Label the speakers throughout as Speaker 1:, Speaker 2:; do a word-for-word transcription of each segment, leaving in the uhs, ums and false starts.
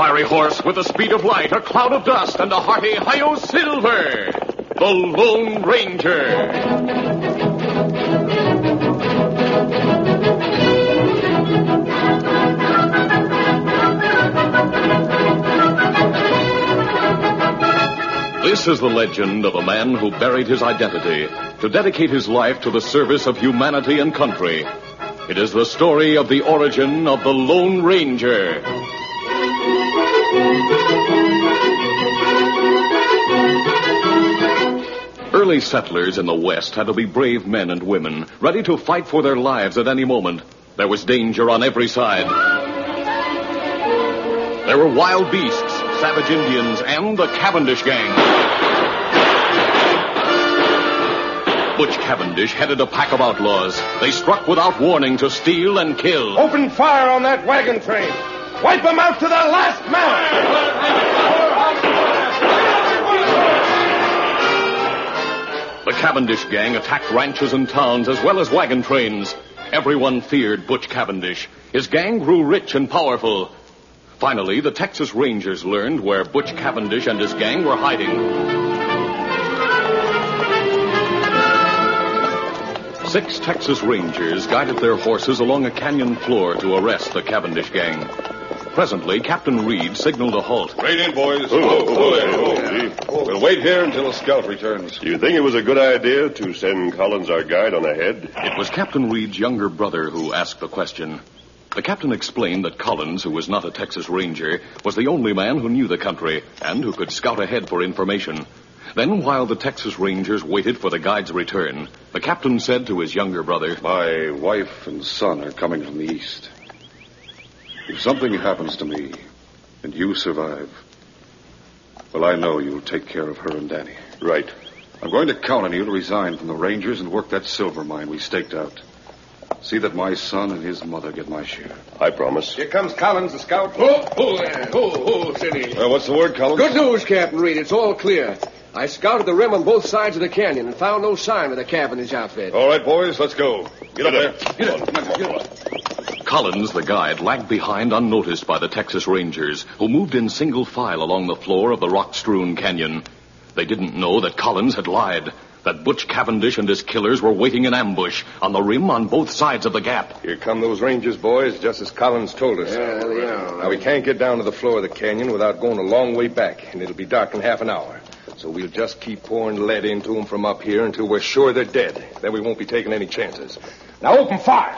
Speaker 1: fiery horse with the speed of light, a cloud of dust, and a hearty hi-yo silver. The Lone Ranger. This is the legend of a man who buried his identity to dedicate his life to the service of humanity and country. It is the story of the origin of the Lone Ranger. Early settlers in the West had to be brave men and women, ready to fight for their lives at any moment. There was danger on every side. There were wild beasts, savage Indians, and the Cavendish gang. Butch Cavendish headed a pack of outlaws. They struck without warning to steal and kill.
Speaker 2: Open fire on that wagon train. Wipe them out to the last man.
Speaker 1: The Cavendish gang attacked ranches and towns as well as wagon trains. Everyone feared Butch Cavendish. His gang grew rich and powerful. Finally, the Texas Rangers learned where Butch Cavendish and his gang were hiding. Six Texas Rangers guided their horses along a canyon floor to arrest the Cavendish gang. Presently, Captain Reed signaled a halt.
Speaker 3: Right in, boys.
Speaker 4: Oh, oh, oh,
Speaker 3: oh. We'll wait here until a scout returns.
Speaker 4: Do you think it was a good idea to send Collins, our guide, on ahead?
Speaker 1: It was Captain Reed's younger brother who asked the question. The captain explained that Collins, who was not a Texas Ranger, was the only man who knew the country and who could scout ahead for information. Then, while the Texas Rangers waited for the guide's return, the captain said to his younger brother,
Speaker 3: My wife and son are coming from the east. If something happens to me and you survive, well, I know you'll take care of her and Danny.
Speaker 4: Right.
Speaker 3: I'm going to count on you to resign from the Rangers and work that silver mine we staked out. See that my son and his mother get my share.
Speaker 4: I promise.
Speaker 2: Here comes Collins, the scout.
Speaker 5: Oh, oh, there. Oh, oh, steady.
Speaker 3: Well, what's the word, Collins?
Speaker 5: Good news, Captain Reed. It's all clear. I scouted the rim on both sides of the canyon and found no sign of the Cavendish outfit.
Speaker 3: All right, boys, let's go. Get up there.
Speaker 5: Get up. Come on, get up.
Speaker 1: Collins, the guide, lagged behind unnoticed by the Texas Rangers, who moved in single file along the floor of the rock-strewn canyon. They didn't know that Collins had lied, that Butch Cavendish and his killers were waiting in ambush on the rim on both sides of the gap.
Speaker 2: Here come those Rangers, boys, just as Collins told us.
Speaker 5: Yeah, they are.
Speaker 2: Now, we can't get down to the floor of the canyon without going a long way back, and it'll be dark in half an hour. So we'll just keep pouring lead into them from up here until we're sure they're dead. Then we won't be taking any chances. Now open fire!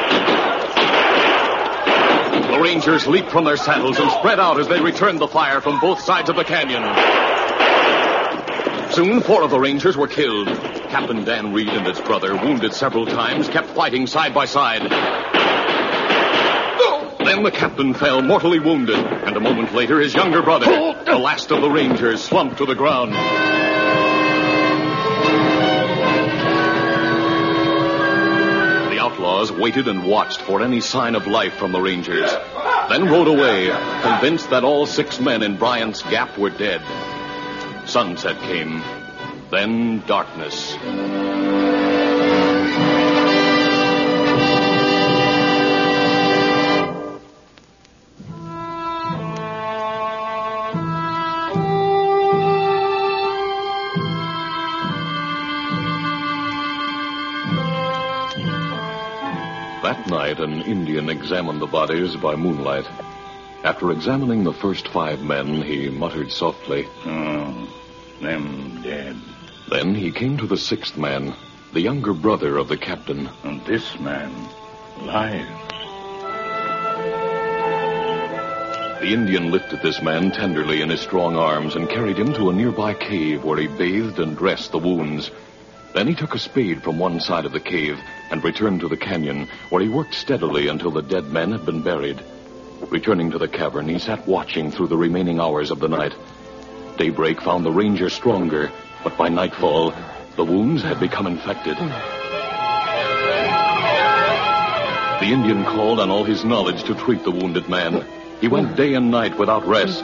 Speaker 1: The Rangers leaped from their saddles and spread out as they returned the fire from both sides of the canyon. Soon, four of the Rangers were killed. Captain Dan Reed and his brother, wounded several times, kept fighting side by side. Then the captain fell mortally wounded, and a moment later, his younger brother, the last of the Rangers, slumped to the ground. The outlaws waited and watched for any sign of life from the Rangers, then rode away, convinced that all six men in Bryant's Gap were dead. Sunset came, then darkness. That night, an Indian examined the bodies by moonlight. After examining the first five men, he muttered softly,
Speaker 6: Oh, them dead.
Speaker 1: Then he came to the sixth man, the younger brother of the captain.
Speaker 6: And this man, alive.
Speaker 1: The Indian lifted this man tenderly in his strong arms and carried him to a nearby cave where he bathed and dressed the wounds. Then he took a spade from one side of the cave and returned to the canyon, where he worked steadily until the dead men had been buried. Returning to the cavern, he sat watching through the remaining hours of the night. Daybreak found the Ranger stronger, but by nightfall, the wounds had become infected. The Indian called on all his knowledge to treat the wounded man. He went day and night without rest.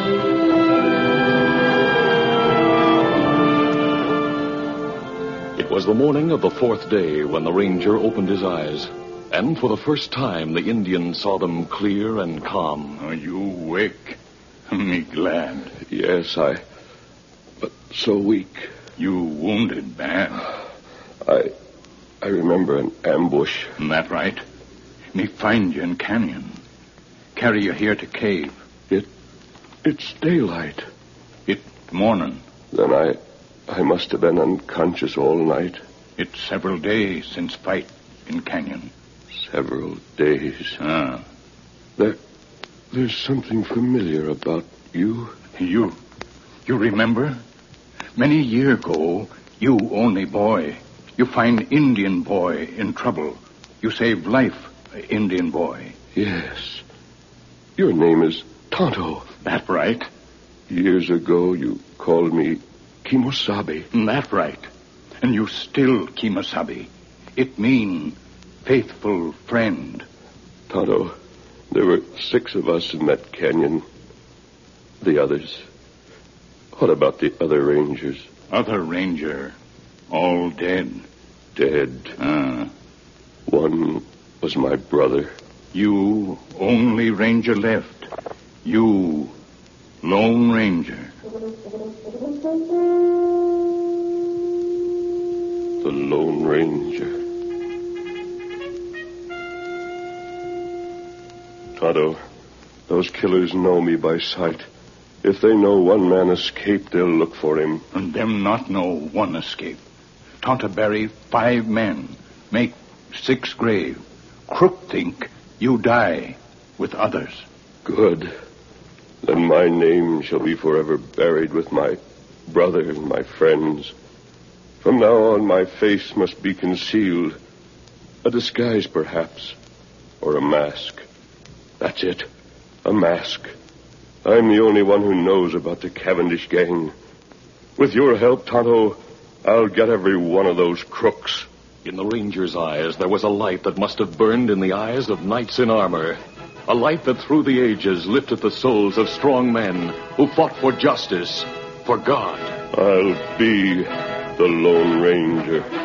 Speaker 1: It was the morning of the fourth day when the ranger opened his eyes. And for the first time, the Indian saw them clear and calm.
Speaker 6: Are you awake? Me glad.
Speaker 7: Yes, I... But so weak.
Speaker 6: You wounded bad.
Speaker 7: I... I remember an ambush.
Speaker 6: That right? Me find you in canyon. Carry you here to cave.
Speaker 7: It... It's daylight.
Speaker 6: It morning.
Speaker 7: Then I... I must have been unconscious all night.
Speaker 6: It's several days since fight in canyon.
Speaker 7: Several days.
Speaker 6: Ah.
Speaker 7: There... There's something familiar about you.
Speaker 6: You... You remember? Many year ago, you only boy. You find Indian boy in trouble. You save life, Indian boy.
Speaker 7: Yes. Your name is Tonto.
Speaker 6: That right?
Speaker 7: Years ago, you called me Kimosabe.
Speaker 6: That right. And you still Kimosabe. It mean faithful friend.
Speaker 7: Tonto, there were six of us in that canyon. The others. What about the other rangers?
Speaker 6: Other ranger. All dead.
Speaker 7: Dead.
Speaker 6: Ah.
Speaker 7: One was my brother.
Speaker 6: You only ranger left. You, Lone Ranger.
Speaker 7: The Lone Ranger. Tonto, those killers know me by sight. If they know one man escaped, they'll look for him.
Speaker 6: And them not know one escape. Tonto bury five men. Make six grave. Crook think you die with others.
Speaker 7: Good. Then my name shall be forever buried with my brother and my friends. From now on, my face must be concealed. A disguise, perhaps. Or a mask. That's it. A mask. I'm the only one who knows about the Cavendish gang. With your help, Tonto, I'll get every one of those crooks.
Speaker 1: In the ranger's eyes, there was a light that must have burned in the eyes of knights in armor. A light that through the ages lifted the souls of strong men who fought for justice, for God.
Speaker 7: I'll be the Lone Ranger.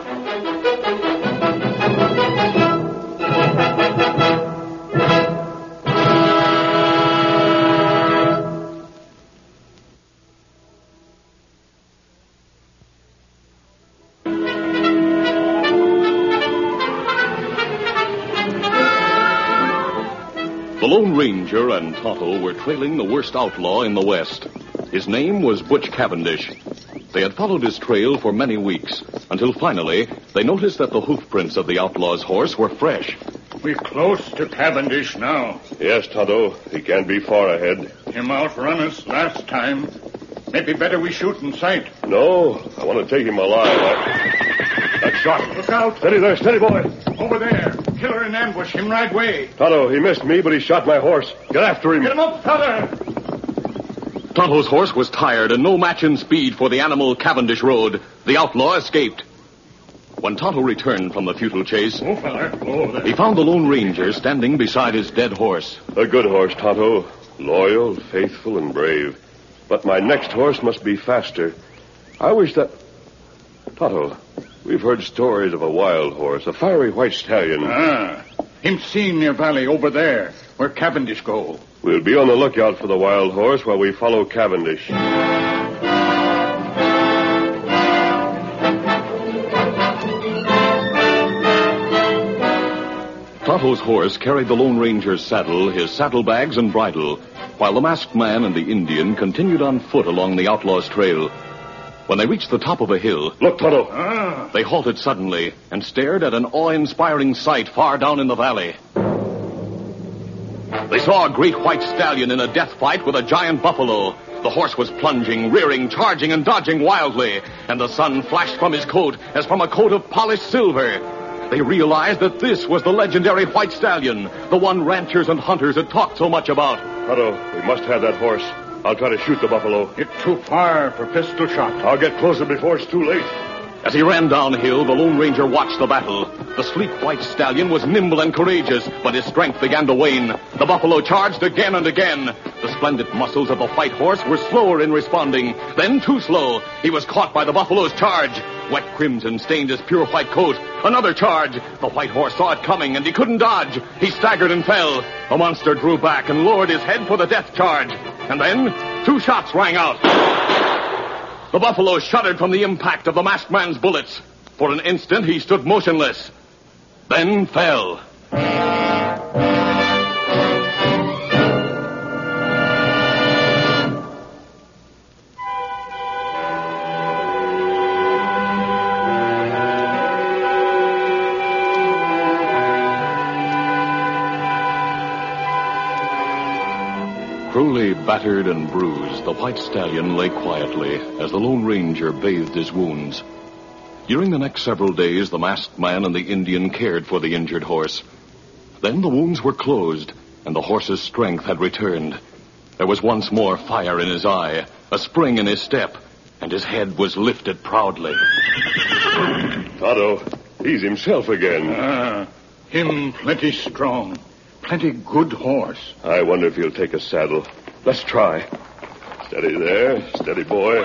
Speaker 1: The Lone Ranger and Tonto were trailing the worst outlaw in the West. His name was Butch Cavendish. They had followed his trail for many weeks, until finally they noticed that the hoof prints of the outlaw's horse were fresh.
Speaker 6: We're close to Cavendish now.
Speaker 7: Yes, Tonto. He can't be far ahead.
Speaker 6: Him outrun us last time. Maybe better we shoot in sight.
Speaker 7: No, I want to take him alive. I... That shot.
Speaker 6: Look out.
Speaker 7: Steady there, steady, boy.
Speaker 6: Over there. Killer in ambush. Him right way.
Speaker 7: Tonto, he missed me, but he shot my horse. Get after him.
Speaker 6: Get him up, fella.
Speaker 1: Tonto's horse was tired and no match in speed for the animal Cavendish rode. The outlaw escaped. When Tonto returned from the futile chase,
Speaker 6: Oh, fella. Oh, there.
Speaker 1: he found the Lone Ranger standing beside his dead horse.
Speaker 7: A good horse, Tonto. Loyal, faithful, and brave. But my next horse must be faster. I wish that... Tonto, we've heard stories of a wild horse, a fiery white stallion.
Speaker 6: Ah. Him seen near valley over there, where Cavendish go.
Speaker 7: We'll be on the lookout for the wild horse while we follow Cavendish.
Speaker 1: Tonto's horse carried the Lone Ranger's saddle, his saddlebags, and bridle, while the masked man and the Indian continued on foot along the outlaw's trail. When they reached the top of a hill...
Speaker 7: Look, Tonto.
Speaker 6: Ah.
Speaker 1: They halted suddenly and stared at an awe-inspiring sight far down in the valley. They saw a great white stallion in a death fight with a giant buffalo. The horse was plunging, rearing, charging, and dodging wildly, and the sun flashed from his coat as from a coat of polished silver. They realized that this was the legendary white stallion, the one ranchers and hunters had talked so much about.
Speaker 7: Tonto, we must have that horse. I'll try to shoot the buffalo.
Speaker 6: It's too far for pistol shot.
Speaker 7: I'll get closer before it's too late.
Speaker 1: As he ran downhill, the Lone Ranger watched the battle. The sleek white stallion was nimble and courageous, but his strength began to wane. The buffalo charged again and again. The splendid muscles of the white horse were slower in responding. Then, too slow, he was caught by the buffalo's charge. Wet crimson stained his pure white coat. Another charge. The white horse saw it coming, and he couldn't dodge. He staggered and fell. The monster drew back and lowered his head for the death charge. And then, two shots rang out. The buffalo shuddered from the impact of the masked man's bullets. For an instant, he stood motionless. Then fell. Cruelly battered and bruised, the white stallion lay quietly as the Lone Ranger bathed his wounds. During the next several days, the masked man and the Indian cared for the injured horse. Then the wounds were closed, and the horse's strength had returned. There was once more fire in his eye, a spring in his step, and his head was lifted proudly.
Speaker 7: Tonto, he's himself again.
Speaker 6: Ah, him plenty strong. Plenty good horse.
Speaker 7: I wonder if he'll take a saddle. Let's try. Steady there. Steady, boy.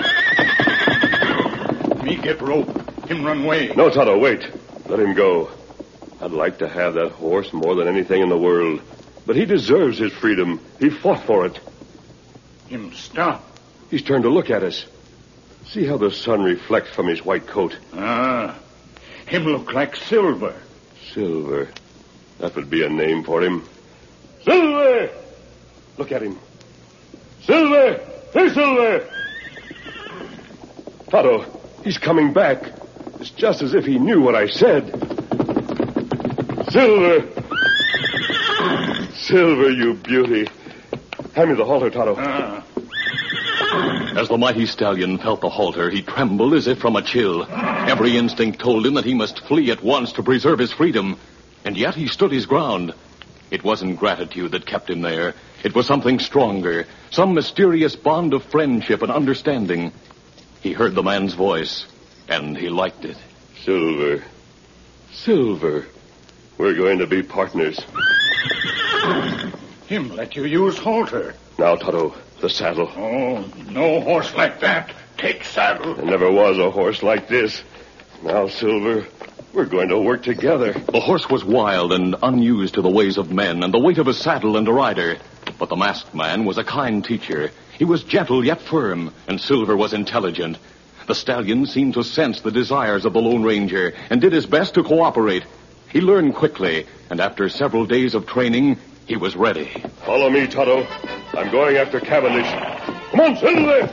Speaker 6: Me get rope. Him run away.
Speaker 7: No, Tonto, wait. Let him go. I'd like to have that horse more than anything in the world. But he deserves his freedom. He fought for it.
Speaker 6: Him stop.
Speaker 7: He's turned to look at us. See how the sun reflects from his white coat.
Speaker 6: Ah, him look like Silver.
Speaker 7: Silver. That would be a name for him. Silver! Look at him. Silver! Hey, Silver! Tonto, he's coming back. It's just as if he knew what I said. Silver! Silver, you beauty. Hand me the halter, Tonto.
Speaker 6: Ah.
Speaker 1: As the mighty stallion felt the halter, he trembled as if from a chill. Every instinct told him that he must flee at once to preserve his freedom. And yet he stood his ground. It wasn't gratitude that kept him there. It was something stronger, some mysterious bond of friendship and understanding. He heard the man's voice, and he liked it.
Speaker 7: Silver. Silver. We're going to be partners.
Speaker 6: Him let you use halter.
Speaker 7: Now, Tonto, the saddle.
Speaker 6: Oh, no horse like that. Take saddle.
Speaker 7: There never was a horse like this. Now, Silver, we're going to work together.
Speaker 1: The horse was wild and unused to the ways of men and the weight of a saddle and a rider. But the masked man was a kind teacher. He was gentle yet firm, and Silver was intelligent. The stallion seemed to sense the desires of the Lone Ranger and did his best to cooperate. He learned quickly, and after several days of training, he was ready.
Speaker 7: Follow me, Tonto. I'm going after Cavendish. Come on, Silver!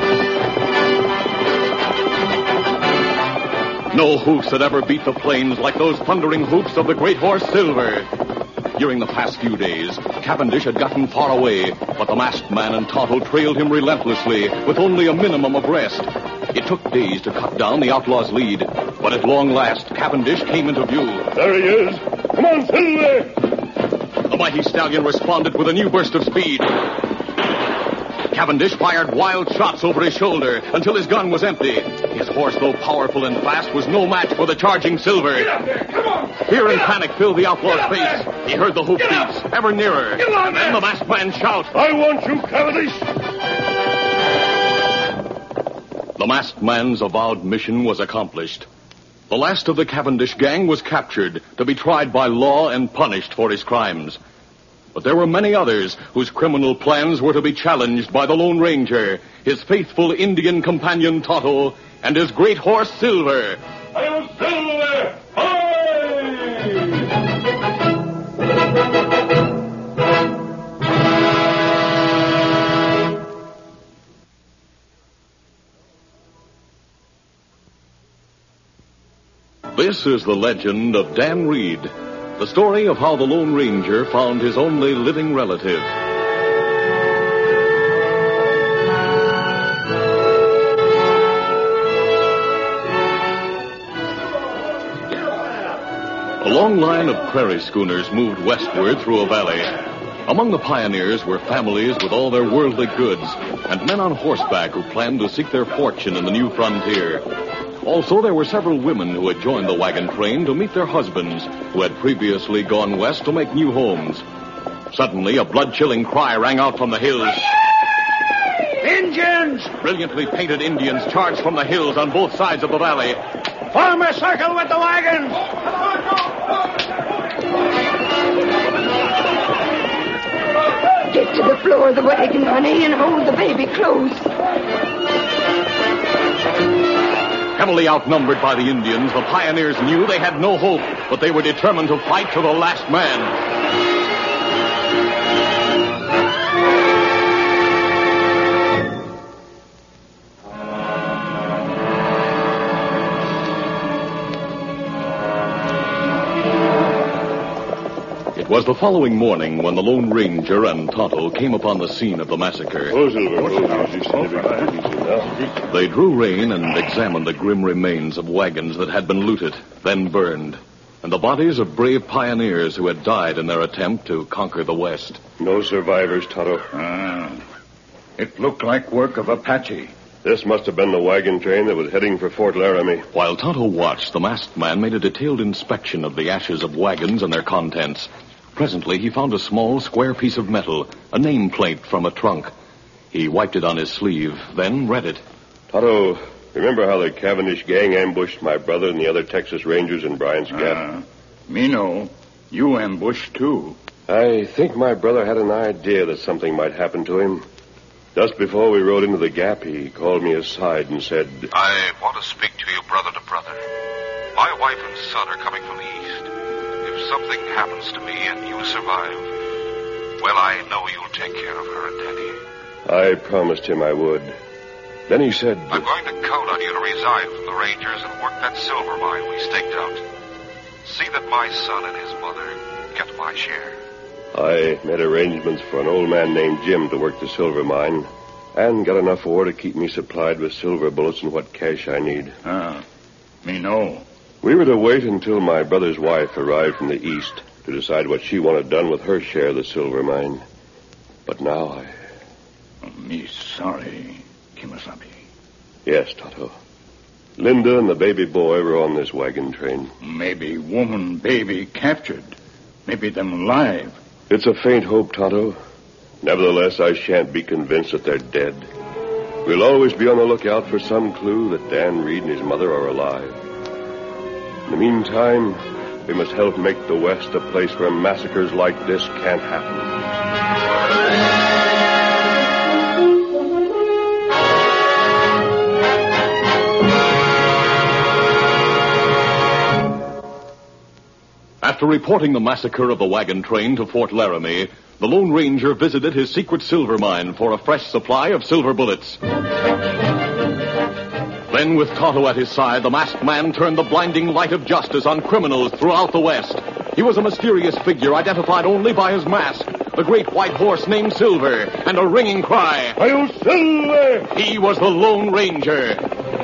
Speaker 1: No hoofs had ever beat the plains like those thundering hoofs of the great horse Silver. During the past few days, Cavendish had gotten far away, but the masked man and Tonto trailed him relentlessly with only a minimum of rest. It took days to cut down the outlaw's lead, but at long last, Cavendish came into view.
Speaker 7: There he is. Come on, Silver!
Speaker 1: The mighty stallion responded with a new burst of speed. Cavendish fired wild shots over his shoulder until his gun was empty. His horse, though powerful and fast, was no match for the charging Silver.
Speaker 5: Get up there! Come on!
Speaker 1: Fear and panic filled the outlaw's face. He heard the hoof beats, ever nearer.
Speaker 5: Get on
Speaker 1: and then the masked man shout.
Speaker 7: I want you, Cavendish!
Speaker 1: The masked man's avowed mission was accomplished. The last of the Cavendish gang was captured to be tried by law and punished for his crimes. But there were many others whose criminal plans were to be challenged by the Lone Ranger, his faithful Indian companion Tonto, and his great horse Silver.
Speaker 7: I am Silver!
Speaker 1: This is the legend of Dan Reed, the story of how the Lone Ranger found his only living relative. A long line of prairie schooners moved westward through a valley. Among the pioneers were families with all their worldly goods and men on horseback who planned to seek their fortune in the new frontier. Also, there were several women who had joined the wagon train to meet their husbands who had previously gone west to make new homes. Suddenly, a blood-chilling cry rang out from the hills.
Speaker 5: Indians!
Speaker 1: Brilliantly painted Indians charged from the hills on both sides of the valley.
Speaker 6: Form a circle with the wagons.
Speaker 8: Get to the floor of the wagon, honey, and hold the baby close.
Speaker 1: Heavily outnumbered by the Indians, the pioneers knew they had no hope, but they were determined to fight to the last man. It was the following morning when the Lone Ranger and Tonto came upon the scene of the massacre.
Speaker 4: Oh, Silver. Oh,
Speaker 1: They drew rein and examined the grim remains of wagons that had been looted, then burned, and the bodies of brave pioneers who had died in their attempt to conquer the West.
Speaker 4: No survivors, Tonto.
Speaker 6: Ah, it looked like work of Apache.
Speaker 4: This must have been the wagon train that was heading for Fort Laramie.
Speaker 1: While Tonto watched, the masked man made a detailed inspection of the ashes of wagons and their contents. Presently, he found a small, square piece of metal, a nameplate from a trunk. He wiped it on his sleeve, then read it.
Speaker 4: Tonto, remember how the Cavendish gang ambushed my brother and the other Texas Rangers in Bryant's Gap?
Speaker 6: Ah, me know. You ambushed, too.
Speaker 4: I think my brother had an idea that something might happen to him. Just before we rode into the Gap, he called me aside and said,
Speaker 9: I want to speak to you brother to brother. My wife and son are coming from the east. If something happens to me and you survive, well, I know you'll take care of her and Daddy.
Speaker 4: I promised him I would. Then he said,
Speaker 9: I'm going to count on you to resign from the Rangers and work that silver mine we staked out. See that my son and his mother get my share.
Speaker 4: I made arrangements for an old man named Jim to work the silver mine and got enough ore to keep me supplied with silver bullets and what cash I need.
Speaker 6: Ah, me know.
Speaker 4: We were to wait until my brother's wife arrived from the east to decide what she wanted done with her share of the silver mine. But now I...
Speaker 6: Oh, me sorry, Kimasabi.
Speaker 4: Yes, Tonto. Linda and the baby boy were on this wagon train.
Speaker 6: Maybe woman, baby captured. Maybe them alive.
Speaker 4: It's a faint hope, Tonto. Nevertheless, I shan't be convinced that they're dead. We'll always be on the lookout for some clue that Dan Reed and his mother are alive. In the meantime, we must help make the West a place where massacres like this can't happen.
Speaker 1: After reporting the massacre of the wagon train to Fort Laramie, the Lone Ranger visited his secret silver mine for a fresh supply of silver bullets. Then, with Tonto at his side, the masked man turned the blinding light of justice on criminals throughout the West. He was a mysterious figure identified only by his mask, the great white horse named Silver, and a ringing cry.
Speaker 4: Hail Silver!
Speaker 1: He was the Lone Ranger.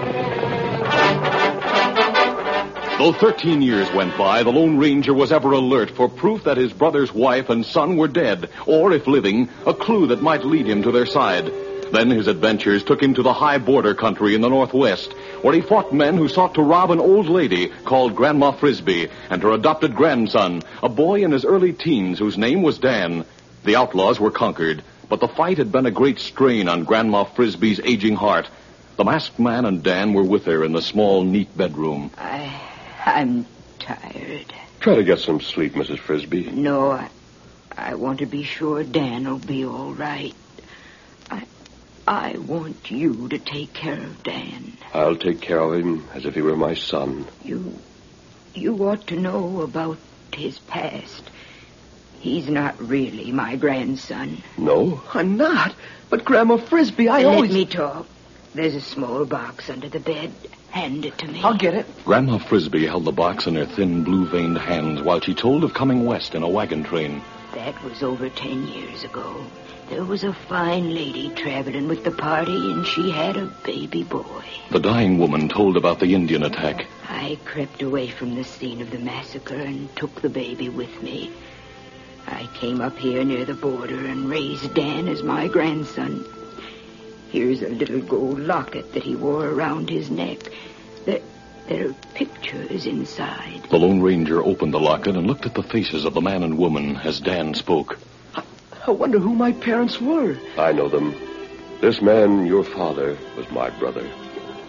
Speaker 1: Though thirteen years went by, the Lone Ranger was ever alert for proof that his brother's wife and son were dead, or, if living, a clue that might lead him to their side. Then his adventures took him to the high border country in the Northwest, where he fought men who sought to rob an old lady called Grandma Frisbee and her adopted grandson, a boy in his early teens whose name was Dan. The outlaws were conquered, but the fight had been a great strain on Grandma Frisbee's aging heart. The masked man and Dan were with her in the small, neat bedroom.
Speaker 8: I, I'm tired.
Speaker 4: Try to get some sleep, Missus Frisbee.
Speaker 8: No, I, I want to be sure Dan'll be all right. I, I want you to take care of Dan.
Speaker 4: I'll take care of him as if he were my son.
Speaker 8: You, you ought to know about his past. He's not really my grandson.
Speaker 4: No?
Speaker 5: I'm not. But Grandma Frisbee, I
Speaker 8: Let
Speaker 5: always...
Speaker 8: me talk. There's a small box under the bed. Hand it to me.
Speaker 5: I'll get it.
Speaker 1: Grandma Frisbee held the box in her thin, blue-veined hands while she told of coming west in a wagon train.
Speaker 8: That was over ten years ago. There was a fine lady traveling with the party, and she had a baby boy.
Speaker 1: The dying woman told about the Indian attack.
Speaker 8: I crept away from the scene of the massacre and took the baby with me. I came up here near the border and raised Dan as my grandson. Here's a little gold locket that he wore around his neck. There, there are pictures inside.
Speaker 1: The Lone Ranger opened the locket and looked at the faces of the man and woman as Dan spoke.
Speaker 5: I, I wonder who my parents were.
Speaker 4: I know them. This man, your father, was my brother.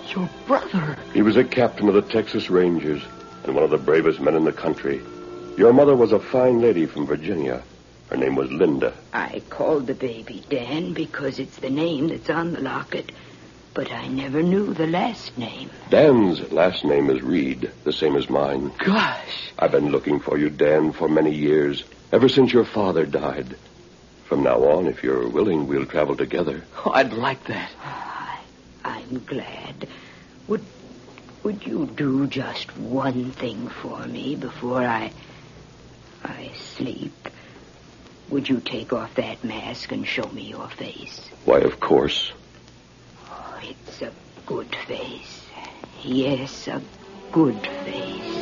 Speaker 5: Your brother.
Speaker 7: He was a captain of the Texas Rangers and one of the bravest men in the country. Your mother was a fine lady from Virginia. Her name was Linda.
Speaker 8: I called the baby Dan because it's the name that's on the locket. But I never knew the last name.
Speaker 7: Dan's last name is Reed, the same as mine.
Speaker 5: Gosh.
Speaker 7: I've been looking for you, Dan, for many years, ever since your father died. From now on, if you're willing, we'll travel together.
Speaker 5: Oh, I'd like that.
Speaker 8: I, I'm glad. Would, would you do just one thing for me before I, I sleep? Would you take off that mask and show me your face?
Speaker 7: Why, of course.
Speaker 8: Oh, it's a good face. Yes, a good face.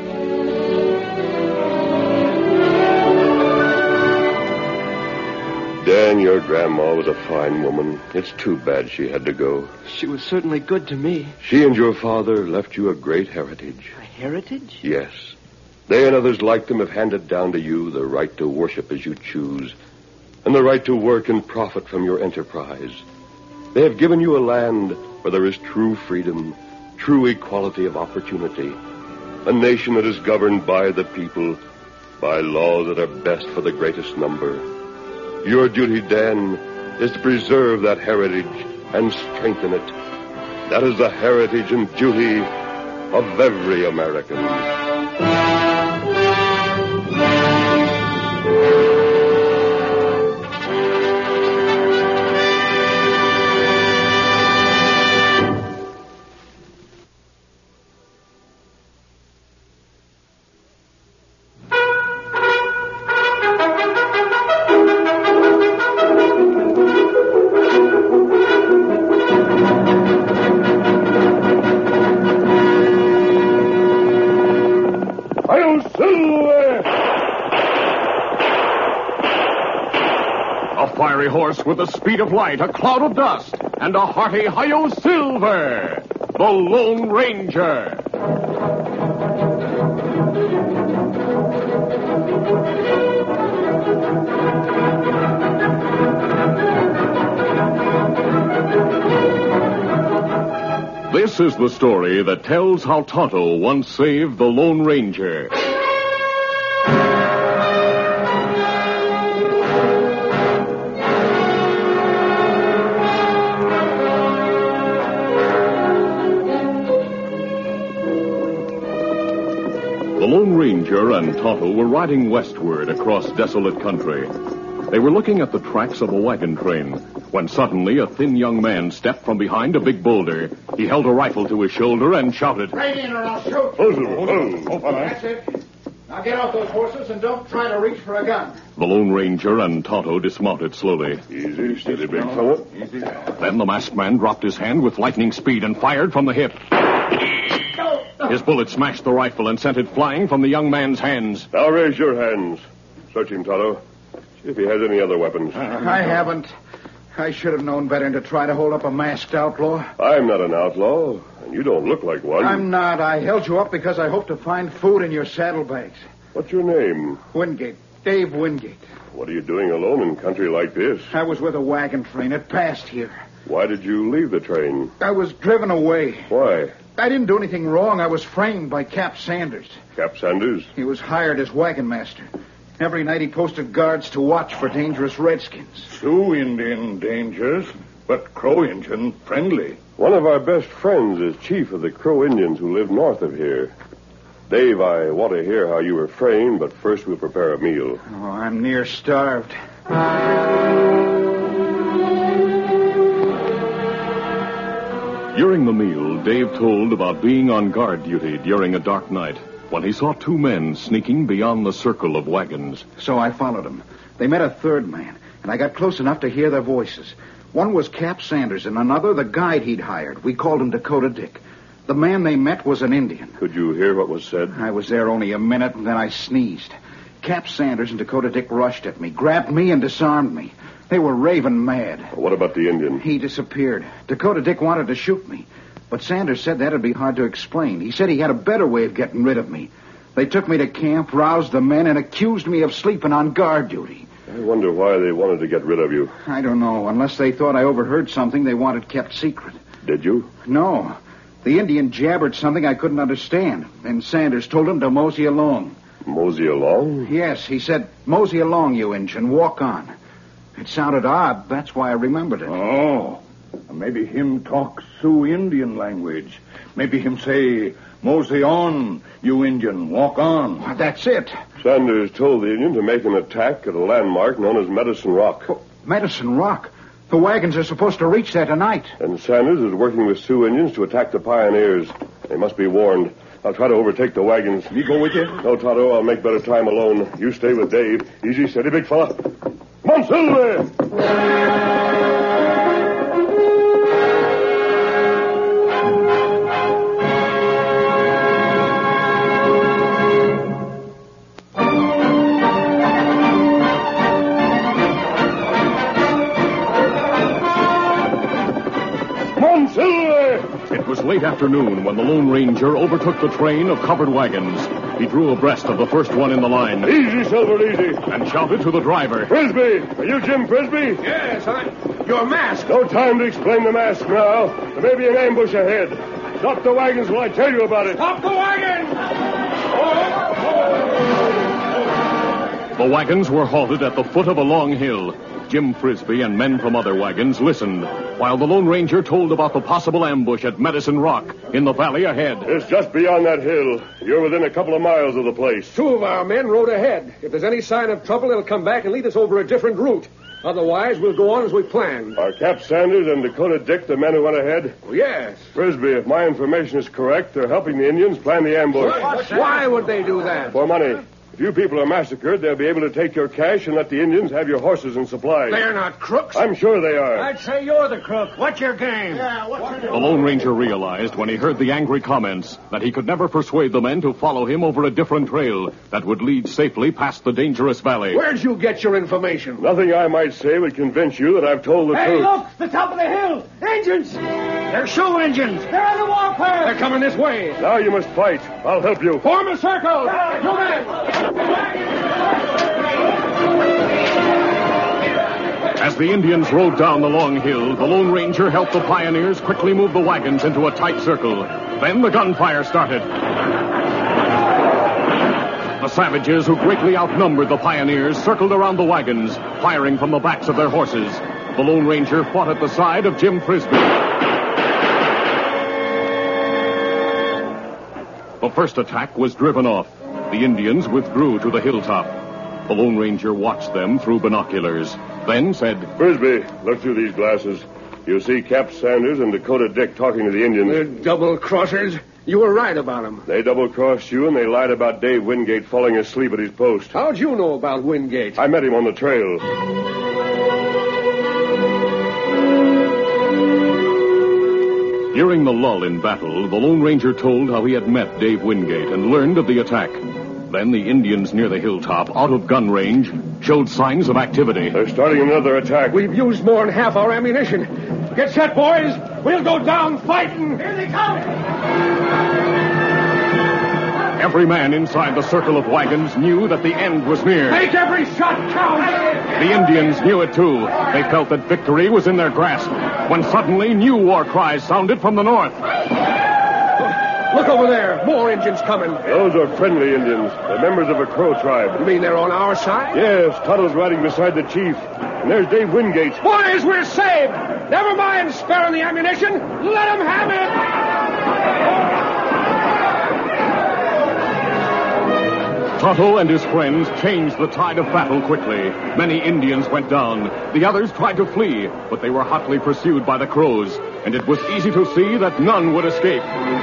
Speaker 7: Dan, your grandma was a fine woman. It's too bad she had to go.
Speaker 5: She was certainly good to me.
Speaker 7: She and your father left you a great heritage.
Speaker 5: A heritage?
Speaker 7: Yes. They and others like them have handed down to you the right to worship as you choose, and the right to work and profit from your enterprise. They have given you a land where there is true freedom, true equality of opportunity, a nation that is governed by the people, by laws that are best for the greatest number. Your duty, Dan, is to preserve that heritage and strengthen it. That is the heritage and duty of every American.
Speaker 1: Horse with the speed of light, a cloud of dust, and a hearty Hi-Yo Silver, the Lone Ranger. This is the story that tells how Tonto once saved the Lone Ranger. The Lone Ranger and Tonto were riding westward across desolate country. They were looking at the tracks of a wagon train when suddenly a thin young man stepped from behind a big boulder. He held a rifle to his shoulder and shouted,
Speaker 6: "Right in or I'll shoot!"
Speaker 7: Oh,
Speaker 6: That's it. Now get off those horses and don't try to reach for a gun.
Speaker 1: The Lone Ranger and Tonto dismounted slowly.
Speaker 7: Easy, steady, big fella.
Speaker 6: Easy.
Speaker 1: Then the masked man dropped his hand with lightning speed and fired from the hip. His bullet smashed the rifle and sent it flying from the young man's hands.
Speaker 7: Now raise your hands. Search him, Tonto. See if he has any other weapons.
Speaker 6: I haven't. I should have known better than to try to hold up a masked outlaw.
Speaker 7: I'm not an outlaw, and you don't look like one.
Speaker 6: I'm not. I held you up because I hoped to find food in your saddlebags.
Speaker 7: What's your name?
Speaker 6: Wingate. Dave Wingate.
Speaker 7: What are you doing alone in country like this?
Speaker 6: I was with a wagon train. It passed here.
Speaker 7: Why did you leave the train?
Speaker 6: I was driven away.
Speaker 7: Why?
Speaker 6: I didn't do anything wrong. I was framed by Cap Sanders.
Speaker 7: Cap Sanders?
Speaker 6: He was hired as wagon master. Every night he posted guards to watch for dangerous redskins.
Speaker 10: Sioux Indian dangers, but Crow Indian friendly.
Speaker 7: One of our best friends is chief of the Crow Indians who live north of here. Dave, I want to hear how you were framed, but first we'll prepare a meal.
Speaker 6: Oh, I'm near starved.
Speaker 1: During the meal, Dave told about being on guard duty during a dark night when he saw two men sneaking beyond the circle of wagons.
Speaker 6: So I followed them. They met a third man, and I got close enough to hear their voices. One was Cap Sanders, and another the guide he'd hired. We called him Dakota Dick. The man they met was an Indian.
Speaker 7: Could you hear what was said?
Speaker 6: I was there only a minute, and then I sneezed. Cap Sanders and Dakota Dick rushed at me, grabbed me, and disarmed me. They were raving mad.
Speaker 7: What about the Indian?
Speaker 6: He disappeared. Dakota Dick wanted to shoot me, but Sanders said that'd be hard to explain. He said he had a better way of getting rid of me. They took me to camp, roused the men, and accused me of sleeping on guard duty.
Speaker 7: I wonder why they wanted to get rid of you.
Speaker 6: I don't know. Unless they thought I overheard something they wanted kept secret.
Speaker 7: Did you?
Speaker 6: No. The Indian jabbered something I couldn't understand, and Sanders told him to mosey along.
Speaker 7: Mosey along?
Speaker 6: Yes, he said, mosey along, you Injun, walk on. It sounded odd, that's why I remembered it.
Speaker 10: Oh, maybe him talk Sioux Indian language. Maybe him say, mosey on, you Indian, walk on.
Speaker 6: Well, that's it.
Speaker 7: Sanders told the Indian to make an attack at a landmark known as Medicine Rock.
Speaker 6: Oh, Medicine Rock? The wagons are supposed to reach there tonight.
Speaker 7: And Sanders is working with Sioux Indians to attack the pioneers. They must be warned. I'll try to overtake the wagons.
Speaker 10: Me go with you?
Speaker 7: No, Tonto, I'll make better time alone. You stay with Dave. Easy, steady, big fella. Come on, Silver!
Speaker 11: It was late afternoon when the Lone Ranger overtook the train of covered wagons. He drew abreast of the first one in the line.
Speaker 7: Easy, Silver, easy.
Speaker 11: And shouted to the driver.
Speaker 7: Frisbee! Are you Jim Frisbee?
Speaker 5: Yes, I'm... Your mask.
Speaker 7: No time to explain the mask now. There may be an ambush ahead. Stop the wagons while I tell you about it.
Speaker 5: Stop the wagon!
Speaker 11: The wagons were halted at the foot of a long hill. Jim Frisbee and men from other wagons listened, while the Lone Ranger told about the possible ambush at Medicine Rock in the valley ahead.
Speaker 7: It's just beyond that hill. You're within a couple of miles of the place.
Speaker 5: Two of our men rode ahead. If there's any sign of trouble, they'll come back and lead us over a different route. Otherwise, we'll go on as we planned.
Speaker 7: Are Cap Sanders and Dakota Dick the men who went ahead?
Speaker 5: Oh, yes.
Speaker 7: Frisbee, if my information is correct, they're helping the Indians plan the ambush.
Speaker 5: Why would they do that?
Speaker 7: For money. If you people are massacred, they'll be able to take your cash and let the Indians have your horses and supplies.
Speaker 5: They're not crooks.
Speaker 7: I'm sure they are.
Speaker 12: I'd say you're the crook. What's your game?
Speaker 11: Yeah, what's the Lone Ranger realized when he heard the angry comments that he could never persuade the men to follow him over a different trail that would lead safely past the dangerous valley.
Speaker 5: Where'd you get your information?
Speaker 7: Nothing I might say would convince you that I've told the
Speaker 12: hey,
Speaker 7: truth.
Speaker 12: Hey, look! The top of the hill! Engines! They're Sioux engines! They're on the warpath!
Speaker 5: They're coming this way.
Speaker 7: Now you must fight. I'll help you.
Speaker 5: Form a circle! Two men!
Speaker 11: As the Indians rode down the long hill, the Lone Ranger helped the pioneers quickly move the wagons into a tight circle. Then the gunfire started. The savages, who greatly outnumbered the pioneers, circled around the wagons, firing from the backs of their horses. The Lone Ranger fought at the side of Jim Frisbee. The first attack was driven off. The Indians withdrew to the hilltop. The Lone Ranger watched them through binoculars, then said,
Speaker 7: Frisbee, look through these glasses. You see Cap Sanders and Dakota Dick talking to the Indians.
Speaker 5: They're double-crossers. You were right about them.
Speaker 7: They double-crossed you, and they lied about Dave Wingate falling asleep at his post.
Speaker 5: How'd you know about Wingate?
Speaker 7: I met him on the trail.
Speaker 11: During the lull in battle, the Lone Ranger told how he had met Dave Wingate and learned of the attack. Then the Indians near the hilltop, out of gun range, showed signs of activity.
Speaker 7: They're starting another attack.
Speaker 5: We've used more than half our ammunition. Get set, boys. We'll go down fighting.
Speaker 12: Here they come.
Speaker 11: Every man inside the circle of wagons knew that the end was near.
Speaker 5: Make every shot count.
Speaker 11: The Indians knew it, too. They felt that victory was in their grasp, when suddenly new war cries sounded from the north.
Speaker 5: Look over there. More Indians coming.
Speaker 7: Those are friendly Indians. They're members of a Crow tribe.
Speaker 5: You mean they're on our side?
Speaker 7: Yes. Tonto's riding beside the chief. And there's Dave Wingate.
Speaker 5: Boys, we're saved. Never mind sparing the ammunition. Let them have it.
Speaker 11: Tonto and his friends changed the tide of battle quickly. Many Indians went down. The others tried to flee, but they were hotly pursued by the Crows, and it was easy to see that none would escape.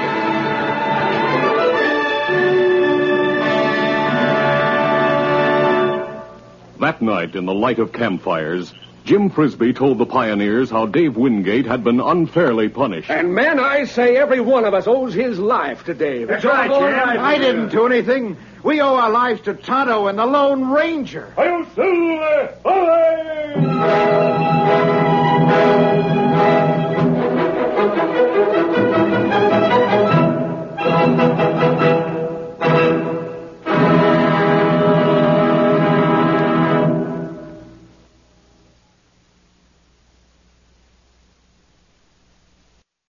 Speaker 11: That night, in the light of campfires, Jim Frisbee told the pioneers how Dave Wingate had been unfairly punished.
Speaker 5: And, men, I say every one of us owes his life to Dave.
Speaker 12: That's right, Jim.
Speaker 6: I didn't do anything. We owe our lives to Tonto and the Lone Ranger.
Speaker 7: Hail Silver! Away!